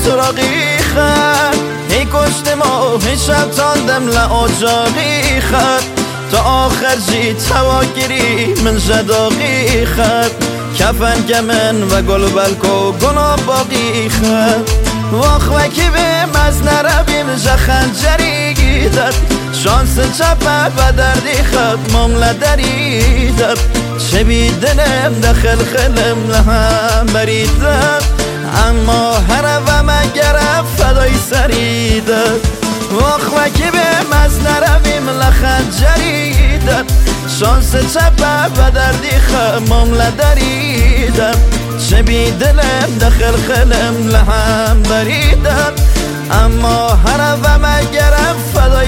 لسراغی خد ای کشت ماه شب تاندم لعجاقی خد تا آخر جیت هواگیری من جداقی خد کفن گمن و گل بلکو گنا باقی خد واخ وکی به مز نربیم جخنجری گیدد شانس چپه و دردی خد ممله دریدد چه بی دلم دخل خلم لهم بریدد اما هر و مگرم فدای سریدد واخ وکی به مز نربیم لخنجریدد شانس چپه و دردی خد ممله دریدد چه بی دلم دخل خلم لهم بریدم اما هر و مگرم فدای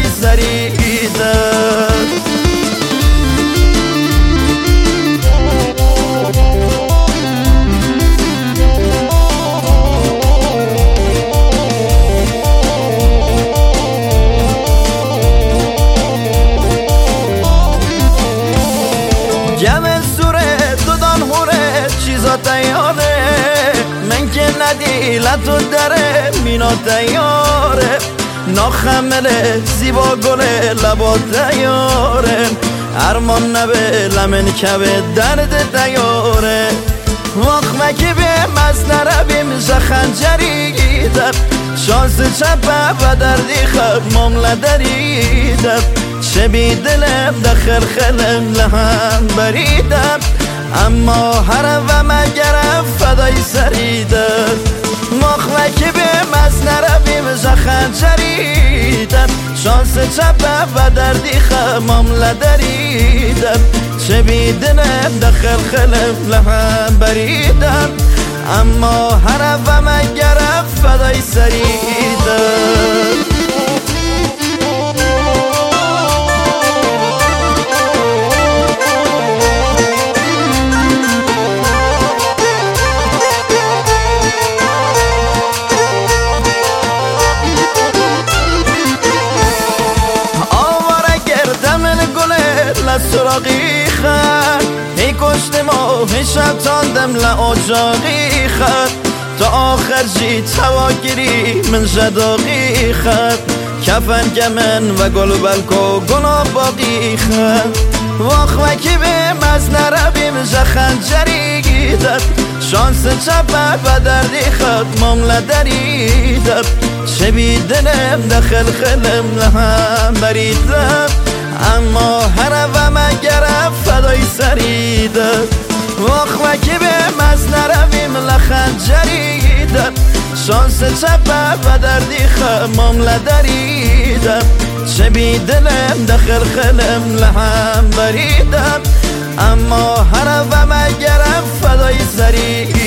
سریدم گم سوره دودان هوره چیزا تیاره من که ندیلت و دره مینا تیاره ناخمله زیبا گله لبا تیاره ارمان نبه لمن کبه درد تیاره واخ مکی به مز نربیم زخنجری گیدم شانس چپه و دردی خد ممله دریدم چه بی دلم دخل خلم لهم بریدم اما هر و مگرم فدای سریدم واخ وکی به مز نربیم زخنجریدم شانس چپه و دردی خد ممله دریدم چه بی دلم دخل خلم لهم بریدم اما هر و مگرم فدای سریدم لسراغی خد ای کشت ماه شب تاندم لعجاقی خد تا آخر جیت هواگیری من جداقی خد کفن گمن و گل بلکو گنا باقی خد واخ وکی به مز نربیم زخنجری گیدد شانس چپه و دردی خد ممله دریدد چه بی دلم دخل خلم لهم بریدم اما هر و مگرم فدای سریدم واخ وکی به مز نربیم لخنجریدم شانس چپه و دردی خد ممله دریدم چه بی دلم دخل خلم لهم بریدم اما هر و مگرم فدای سریدم